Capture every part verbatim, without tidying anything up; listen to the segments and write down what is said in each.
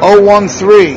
oh one three.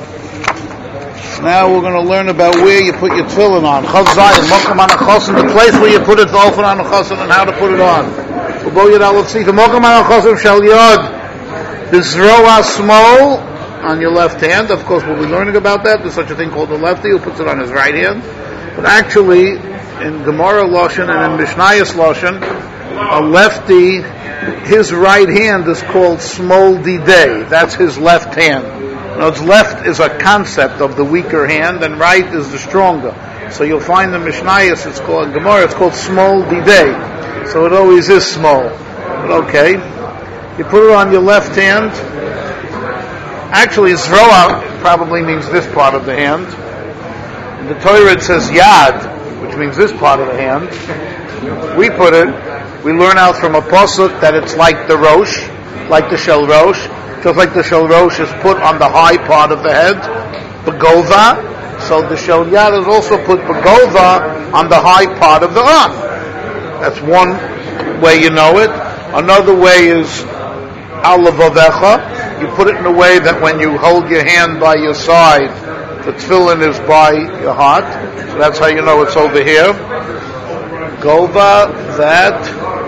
Now we're going to learn about where you put your tefillin on. Chazayim, mokum anachosim, the place where you put it, often anachosim, and how to put it on. Ubo yad alatzika, mokum anachosim shal yod, bizroa small, on your left hand. Of course, we'll be learning about that. There's such a thing called a lefty who puts it on his right hand. But actually, in Gemara Lashon and in Mishnayos Lashon, a lefty, his right hand is called smol didei. That's his left hand. Now, its left is a concept of the weaker hand, and right is the stronger. So you'll find the Mishnayos, it's called in Gemara, it's called smol didei. So it always is small. But okay, you put it on your left hand. Actually, zroa probably means this part of the hand. In the Torah it says yad, which means this part of the hand. We put it, we learn out from a pasuk that it's like the rosh, like the shel rosh, just like the shel rosh is put on the high part of the head, begova. So the shel yad is also put begova on the high part of the arm. That's one way you know it. Another way is al levavecha. You put it in a way that when you hold your hand by your side, the tefillin is by your heart. So that's how you know it's over here. Gova, that.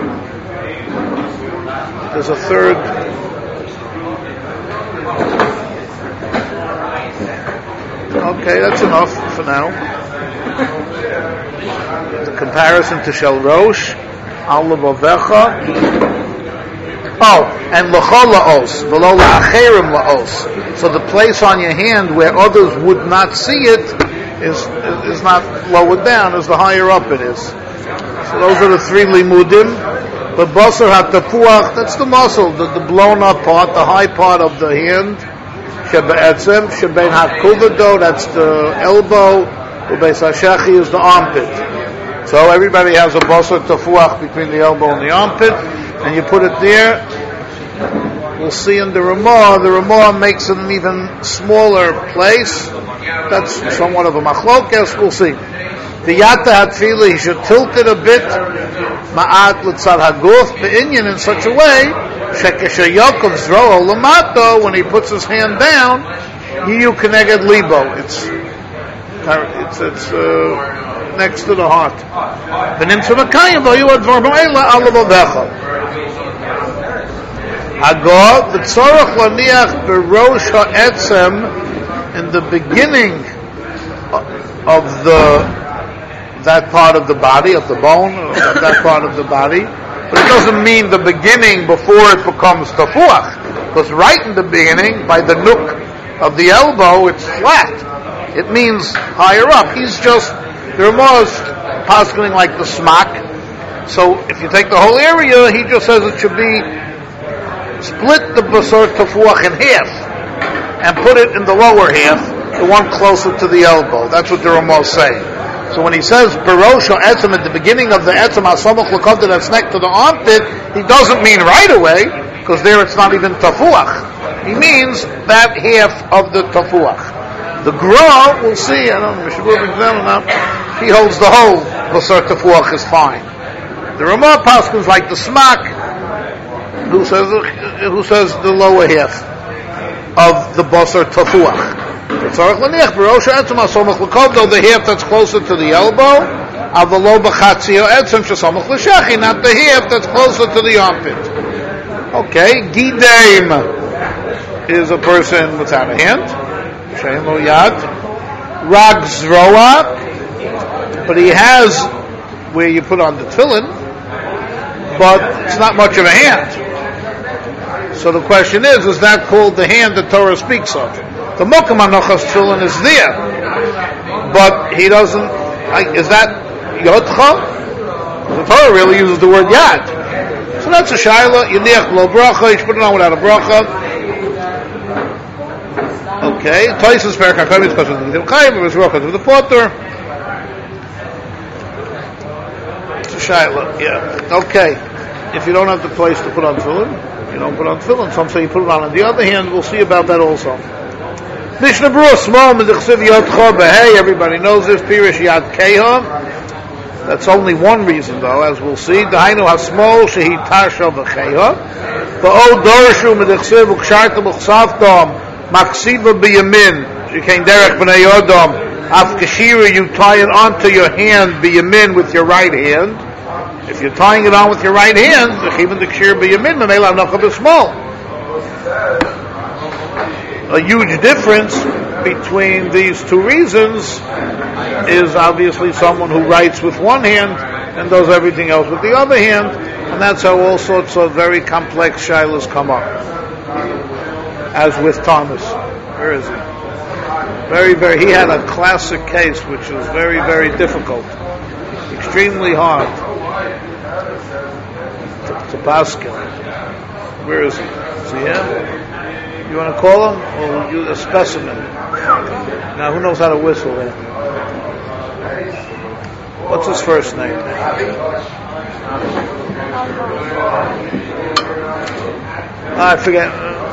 There's a third. Okay, that's enough for now. The comparison to Shel Rosh, Al Levavecha. Oh, and l'chol la'os, v'lo la'acherim la'os. So the place on your hand where others would not see it is is not lowered down, as the higher up it is. So those are the three limudim. The basar hatapuach, that's the muscle, the, the blown up part, the high part of the hand. Shebe'etzem, shebein hakuvado, that's the elbow. Ubeis hashechi is the armpit. So everybody has a basar tafuach between the elbow and the armpit. And you put it there. We'll see in the Ramah. The Ramah makes it an even smaller place. That's somewhat of a machlokes. We'll see. The yata hatfila, he should tilt it a bit. Ma'at l'tzad haguf be'inyan in such a way. Shekesha Yaakov zroo lamato, when he puts his hand down, yiyu keneged libo. It's it's it's uh, next to the heart. V'nimtzu makayim v'yu advar ma'ela al levavecha. Agov, the tzorach laniach berosh ha'etzem, in the beginning of the that part of the body, of the bone, of that part of the body, but it doesn't mean the beginning before it becomes tafuach, because right in the beginning, by the nook of the elbow, it's flat. It means higher up. He's just, the Ramah is poskening like the smack. So if you take the whole area, he just says it should be split the basar tafuach in half and put it in the lower half, the one closer to the elbow. That's what the Ramah is saying. So when he says berosh or etzem at the beginning of the etzem asamach l'kavda that's next to the armpit, he doesn't mean right away, because there it's not even tafuach. He means that half of the tafuach. The Gra, we'll see, I don't know, he holds the whole basar tafuach is fine. The Ramah paskins like the smack, who says who says the lower half of the basar tafuach. The half that's closer to the elbow, not the half that's closer to the armpit. Okay, Gidaim is a person without a hand. Shein lo yad. Rag zroa, but he has where you put on the tefillin, but it's not much of a hand. So the question is, is that called the hand the Torah speaks of? The Mokum Anochas tefillin is there, but he doesn't. Is that Yodcha? The Torah really uses the word Yad. So that's a Shaila. Yiniach lo bracha. You should put it on without a bracha. Okay. Toisus Perak HaKoyim because of the Chayim, or Bracha of the Potter. It's a Shaila. Yeah. Okay. If you don't have the place to put on tefillin, you don't put on tefillin. Some say you put it on. On the other hand, we'll see about that also. Mishnah Berurah small medichsiv yodcha behei. Everybody knows this. Pirish yad keha. That's only one reason, though, as we'll see. Dahainu hasmol shehi tarsha v'cheha. Ba'od dorshu medichsiv uksharta b'chsavtam Maksiva biyamin. You came derech b'nei Yodom. Af kashira, you tie it onto your hand biyamin with your right hand. If you're tying it on with your right hand, even the kashir biyamin, memela nachab is small. A huge difference between these two reasons is obviously someone who writes with one hand and does everything else with the other hand, and that's how all sorts of very complex shilas come up. As with Thomas. Where is he? Very, very, he had a classic case which was very, very difficult. Extremely hard to, to Pascal. Where is he? Is he here? You want to call him? Or will you a specimen? Now, who knows how to whistle there? What's his first name? I forget.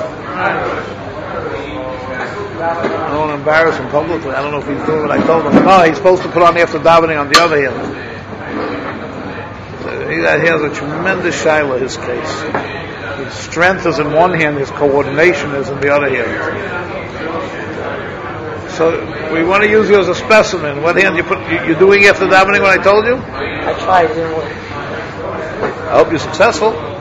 I don't want to embarrass him publicly. I don't know if he's doing what I told him. No, he's supposed to put on after davening on the other hand. He has a tremendous shaila, his case. His strength is in one hand, his coordination is in the other hand. So we want to use you as a specimen. What hand you put? You're doing after davening what I told you? I tried, it didn't work. I hope you're successful. What?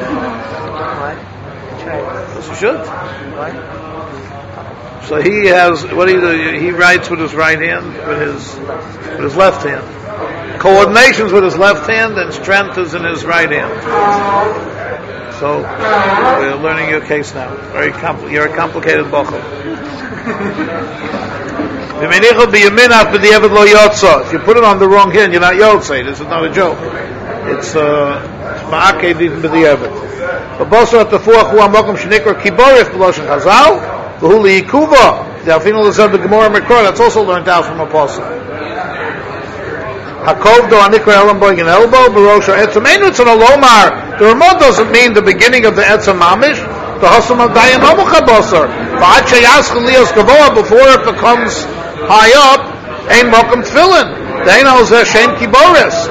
I tried. Yes, you should. What? So he has, what he do? He writes with his right hand, with his with his left hand. Coordination's with his left hand, and strength is in his right hand. So we're learning your case now. Very compl- you're a complicated bochum. If you put it on the wrong hand, you're not yotzei. This is not a joke. It's ma'aked even b'di'evet. But boso at the fuach hu amokum shenikra kiborif b'loshen chazal v'hu li'ikuva. The afinu l'zeh b'gemora mikra. That's also learned out from apostle. Hakov do anikra elam boig an elbow b'rosh ha'etzem. Ein ritzon alomar. The remote doesn't mean the beginning of the etzem mamish. The hasam of dayan omucha bosar. Ba'ad sheyaschel lios gavoa, before it becomes high up, ein mokum tefillin. Dein alzeh shem kiboris.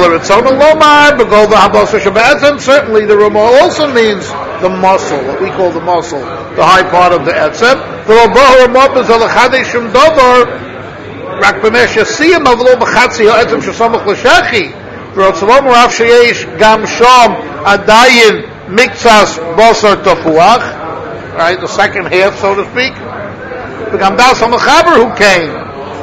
Certainly the Ramah also means the muscle, what we call the muscle, the high part of the etzem. The Ramah is al-chadeshim dover, rak b'mesh yasiyim avlo b'chatzi ha'etzem shesamach l'shechi. V'rotzalom rav sheyesh gam sham adayin miktsas basar tafuach. Right, the second half, so to speak. V'gam das ha'mechaber who came.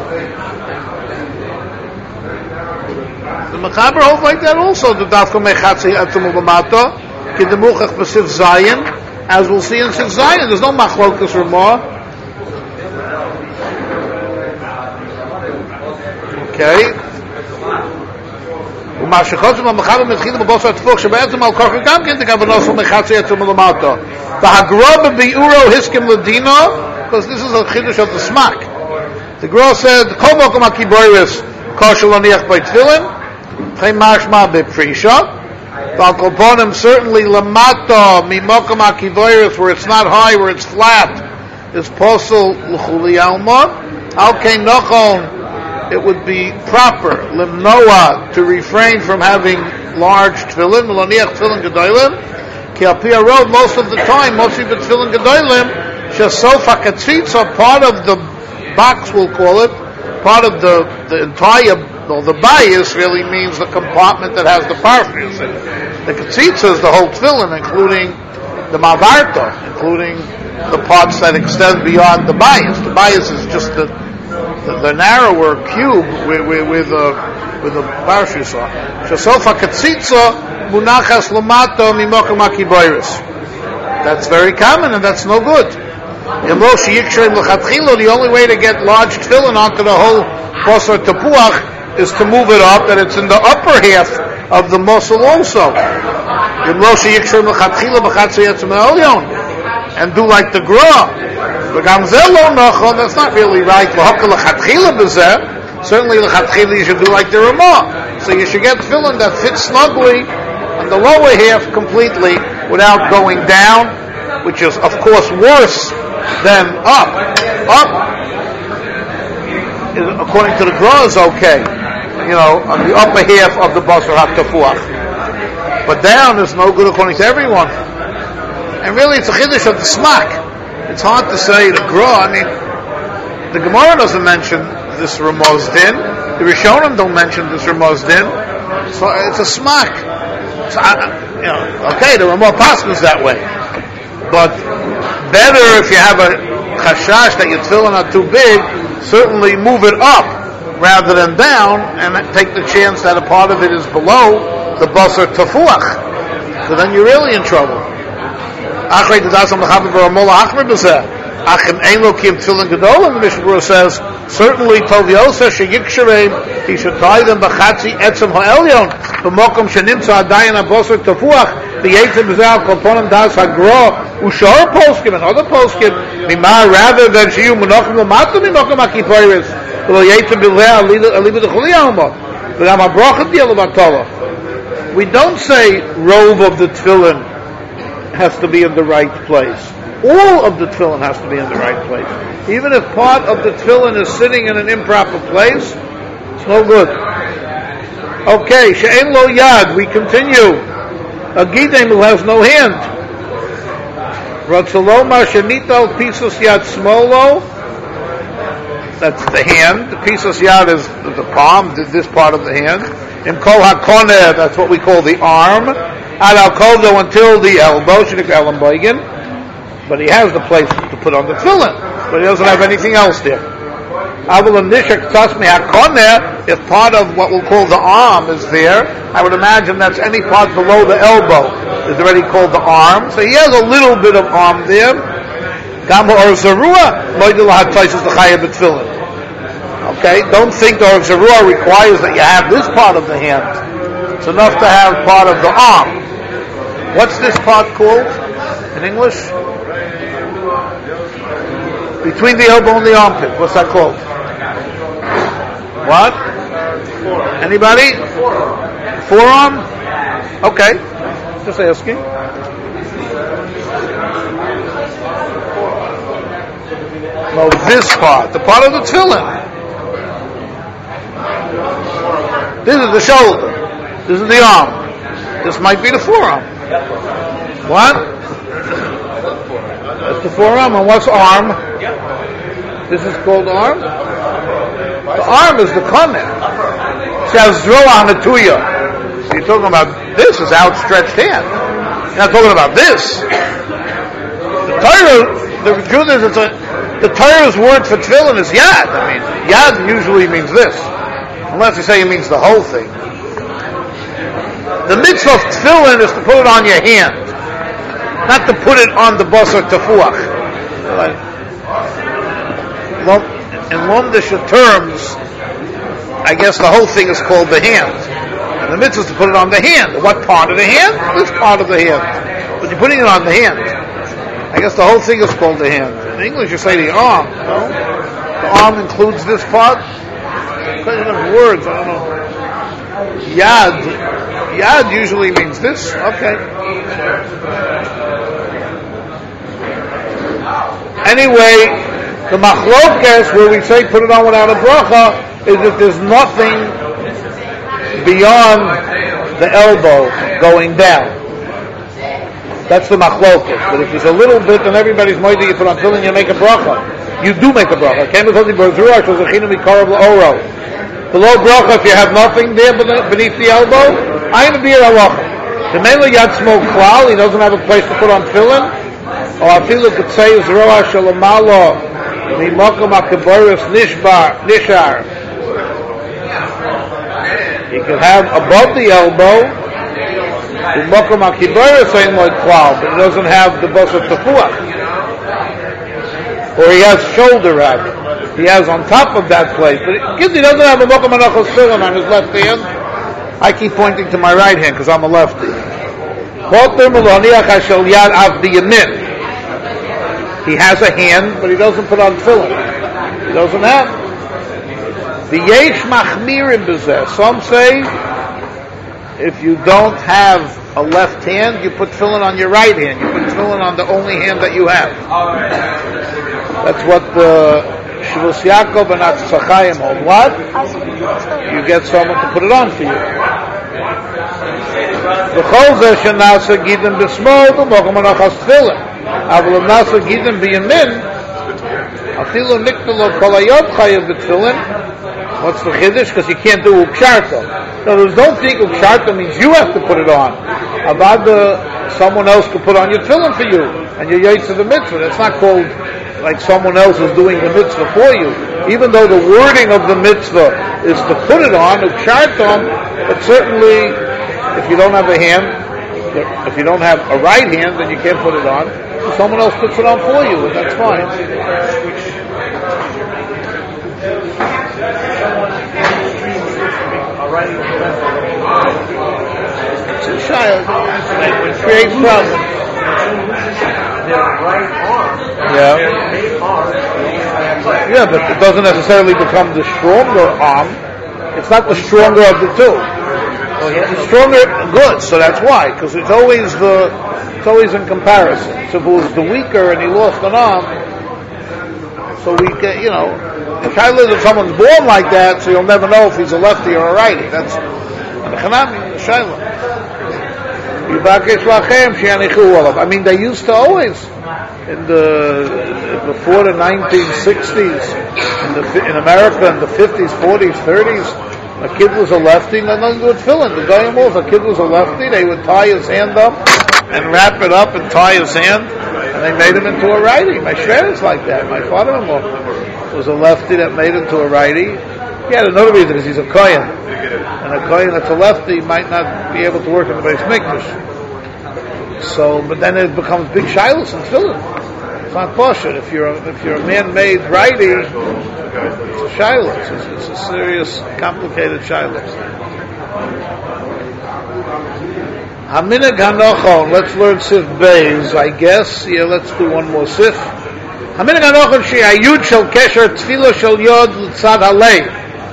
The Mechaber holds like that also. The Dafka Mechatzi Etzem Ubamata, Kidemuchach B'Sif Zayin, as we'll see in Sif Zayin. There's no Machlokas Ramah. Okay. Umashachot Zuma Mechaber Metchila B'Bosar Tfuch Shebe'etzem Al Korcha Gam Kin Tekavanos Mechatzi Etzem Ubamata. The Hagra B'Uro Hiskim Ladina, because this is a Chiddush of the Smak. The Gra said, Kol Mokum HaKiboris Koshel Oniach By Tefillin. Mashma beprisha. Valkoponim certainly lamata mimokum akivoyris, where it's not high, where it's flat, is posel l'chuli alma. Alkei nochon, it would be proper limnoa to refrain from having large tefillin. Melaniach tefillin gedolim. Ki alpia road, most of the time, most of the tefillin gedolim, shesofa katzitza, part of the box, we'll call it, part of the the entire. Well, the bias really means the compartment that has the parfums in it. The katzitza is the whole tefillin, including the mavarta, including the parts that extend beyond the bias. The bias is just the the, the narrower cube with with with a with a parfum. Shesofa katzitza munachas lamato mimokum akiboyris. That's very common, and that's no good. The only way to get large tefillin onto the whole basar tapuach is to move it up, that it's in the upper half of the muscle also. And do like the gra. That's not really right. Certainly you should do like the Ramah. So you should get tefillin that fits snugly on the lower half completely without going down, which is of course worse than up. Up, according to the gra, is okay. You know, on the upper half of the basar hatafuach, but down is no good according to everyone. And really, it's a chiddush of the smak. It's hard to say the Gra. I mean, the Gemara doesn't mention this Ramaz din. The Rishonim don't mention this Ramaz din. So it's a smack. So I, you know, okay, the Ramah Paskins that way. But better if you have a chashash that your tefillin are too big, certainly move it up rather than down and take the chance that a part of it is below the basar tafuach. So then you're really in trouble. Achim Eino Kim Tefillin Gedolim, the Mishnah Berurah says, certainly Tov Yosef Sheyiksharem, he should tie them B'chatzi Etzem Ha'elyon, B'mokom Shenimtza Adayin HaBosar Tafuach, V'yetzim B'zeh Kolponim Das HaGro, Ushar Poskim, and other Poskim, Mimah, rather than Shiyu Menochem L'matam Mimokom HaKipoiris, V'yetzim B'zeh Alibu D'Chuliyah Humot, V'gam HaBrochet Diel L'Batolah. We don't say robe of the Tefillin has to be in the right place. All of the tefillin has to be in the right place. Even if part of the tefillin is sitting in an improper place, it's no good. Okay, she'en lo yad, we continue. A gidem who has no hand. Ratzaloma shenita pisos yad smolo, that's the hand. The pisos yad is the palm, this part of the hand. In kol hakoneh, that's what we call the arm. Ad al kodo, until the elbow, shenik elam boigin. But he has the place to put on the tefillin, but he doesn't have anything else there. If part of what we'll call the arm is there, I would imagine that's any part below the elbow is already called the arm. So he has a little bit of arm there. Okay, don't think the Or Zarua requires that you have this part of the hand. It's enough to have part of the arm. What's this part called in English? Between the elbow and the armpit. What's that called? What? Anybody? Forearm? Okay. Just asking. No, this part. The part of the tefillin. This is the shoulder. This is the arm. This might be the forearm. What? That's the forearm. And what's arm? This is called arm? The arm is the koneh. It says zroa hanatuya. You're talking about this is outstretched hand. You're not talking about this. The Torah, the truth is, it's a, the Torah's word for tefillin is yad. I mean, yad usually means this. Unless you say it means the whole thing. The mitzvah of tefillin is to put it on your hand. Not to put it on the basar tafuach. Well, in Lomdisha terms, I guess the whole thing is called the hand. And the mitzvah is to put it on the hand. What part of the hand? This part of the hand. But you're putting it on the hand. I guess the whole thing is called the hand. In English you say the arm, no? The arm includes this part? Question of words, I don't know. Yad. Yad usually means this. Okay. Anyway, the machlokes where we say put it on without a bracha is that there's nothing beyond the elbow going down. That's the machlokes. But if there's a little bit and everybody's moidi, you put on tefillin, you make a bracha. You do make a bracha. The low bracha, if you have nothing there beneath the elbow, I am beer halacha. The mele yad smo klal, he doesn't have a place to put on tefillin. Or afilu could say zroa shalamalo mimokom akaboris nishbar nishar. He could have above the elbow mimokom akaboris ain't like klal, but he doesn't have the basar tafuach. Or he has shoulder rather. He has on top of that place, but because he doesn't have a mokom anachos tefillin on his left hand, I keep pointing to my right hand because I'm a lefty. He has a hand, but he doesn't put on tefillin. He doesn't have. The yesh machmirim b'zeh. Some say if you don't have a left hand, you put tefillin on your right hand. You put tefillin on the only hand that you have. That's what the Shvus Yaakov and Atzachayim hold. What? You get someone to put it on for you. The Chol Zeh Shenasa Gidem B'Smol B'Mokom Anachas Tefillin. Avol nasa gidim biyamin. Afilu niktalo kolayot chayav b'tefillin. What's the chiddush? Because you can't do uksharta. In other words, don't think uksharta means you have to put it on. Abada, someone else could put on your tefillin for you, and you're yaitz of the mitzvah. That's not called like someone else is doing the mitzvah for you. Even though the wording of the mitzvah is to put it on, ukshartam, but certainly, if you don't have a hand, if you don't have a right hand, then you can't put it on. Someone else puts it on for you, and that's fine. It's a child. It creates problems. Yeah. Yeah, but it doesn't necessarily become the stronger arm. It's not the stronger of the two. The stronger, good. So that's why, because it's always the, it's always in comparison. So if it was the weaker and he lost an arm, so we get, you know, the child is if someone's born like that, so you'll never know if he's a lefty or a righty. That's the chanami, the shayla. I mean, they used to always, in the, before the nineteen sixties, in, the, in America in the fifties, forties, thirties, a kid was a lefty, and nothing to do with tefillin. The guy was, a kid was a lefty, they would tie his hand up, and wrap it up and tie his hand, and they made him into a righty. My shver is like that. My father-in-law was a lefty that made him to a righty. He had another reason, is he's a kohen. And a kohen that's a lefty might not be able to work in the Beis Mikdash. So, but then it becomes big shilos and tefillin. It's not poshut. If you're a, if you're a man-made righty, it's a shilos. It's, it's a serious, complicated shilos. Haminag hanochon. Let's learn Sif Beis, I guess. Yeah, let's do one more Sif. Haminag hanochon she'ayud shel kesher tefillah shel yod l'tzad halei.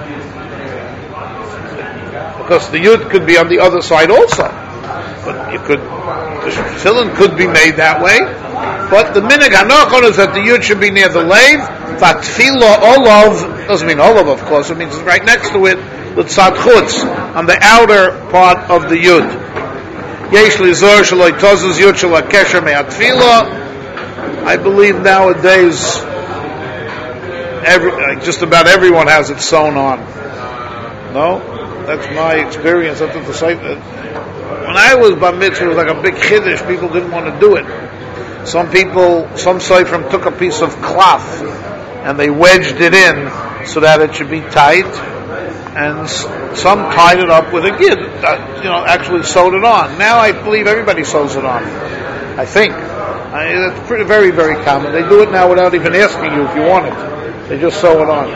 Because the yud could be on the other side also. But you could, the tefillin could be made that way. But the minhag hanochon is that the yud should be near the leiv. Vatfila olav doesn't mean olav, of course. It means right next to it, l'tzad chutz, on the outer part of the yud. Yesh lizor shaloi tozuz yud shel hakesher me'atfila. I believe nowadays, every, just about everyone has it sewn on. No? That's my experience. That's what the site. When I was bar mitzvah, it was like a big chiddush. People didn't want to do it. Some people, some seifrim took a piece of cloth and they wedged it in so that it should be tight, and some tied it up with a gid. Uh, you know, actually sewed it on. Now I believe everybody sews it on. I think I mean, that's pretty, very, very common. They do it now without even asking you if you want it. They just sew it on.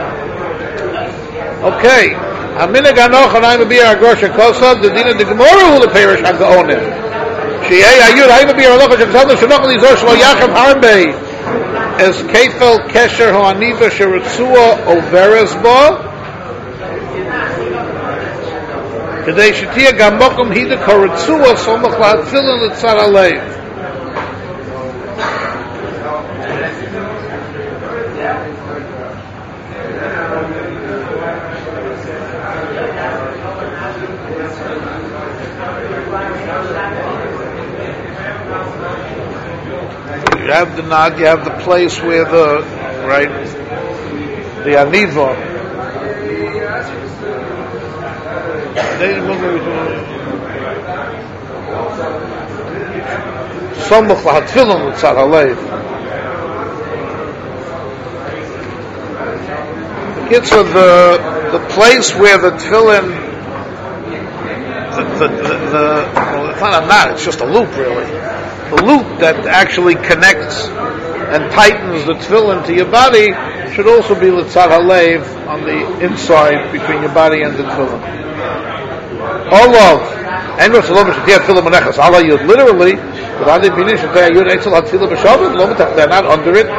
Okay. Aminag hanochon I mabir agrosh kosad the din of the Gemara who the parish had to own it. Sheyay ayud I mabir aloch shemsad shenochel izor shlo yachem harbe as kefel kesher hoaniva sheritzua overes bo kedei shetia gam mokum hida koritzua somach lahatfilin l'tzar aleiv. You have the nod, you have the place where the, right, the aniva. Somach lahatfilin l'tzar haleiv. The kids are the, the place where the tefillin, the, the, the, the, well, it's not a knot, it's just a loop really. The loop that actually connects and tightens the tefillin to your body should also be l'tzad haleiv on the inside between your body and the tefillin. Olav, and Rasulullah Shetiyah tefillin menechas ala yud. Literally, they're not under it.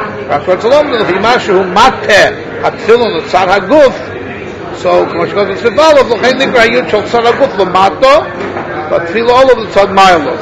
So, but all of the tzad ma'alov.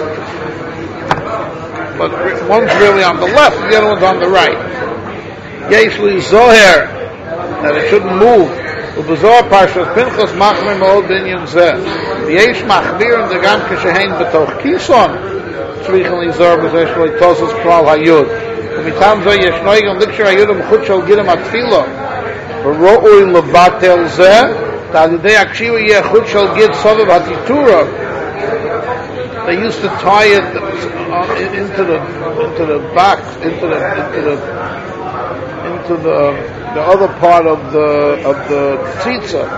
But one's really on the left, the other one's on the right. Yesh li zoher, that it shouldn't move. Ubezor parshas Pinchas machmir ma'od binyan zeh. Yesh machmir and the gam keshehein betoch kison. tzrichen lizar b'zeh shloi tosos klal hayud. U'mitam zeh yesh noigam likshar hayudim chut shal gidim atfila v'ro'ui levatel zeh ta'alidei akshiva yeh chut shal gid sovev hatitura. They used to tie it uh, into the into the back, into the into the into the the other part of the of the tzitza.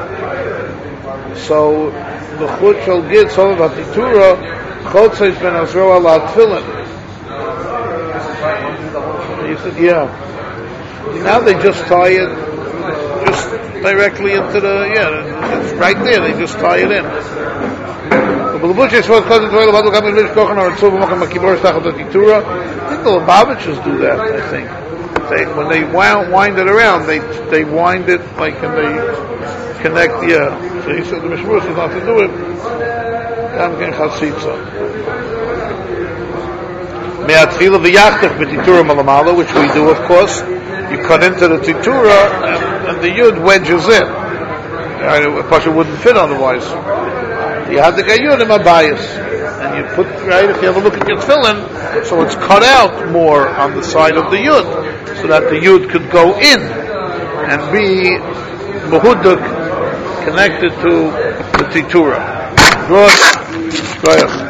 So the chut shall get some of hatitura chotzeis ben azro ala tefillin. He said, yeah. Now they just tie it just directly into the yeah, it's right there. They just tie it in. I think the Lubavitchers do that. I think they, when they wind, wind it around, they they wind it like and they connect. Yeah. So he said the Mishmur says not to do it. Gamken Chasitza. Me'atfila v'yachtach b'titura malamala, which we do, of course. You cut into the titura and, and the yud wedges in. Of course, it wouldn't fit otherwise. You have the gayud in Mabayis, and you put, right, if you ever look at your tefillin, so it's cut out more on the side of the yud, so that the yud could go in and be mahuduk, connected to the titura. Good. Good.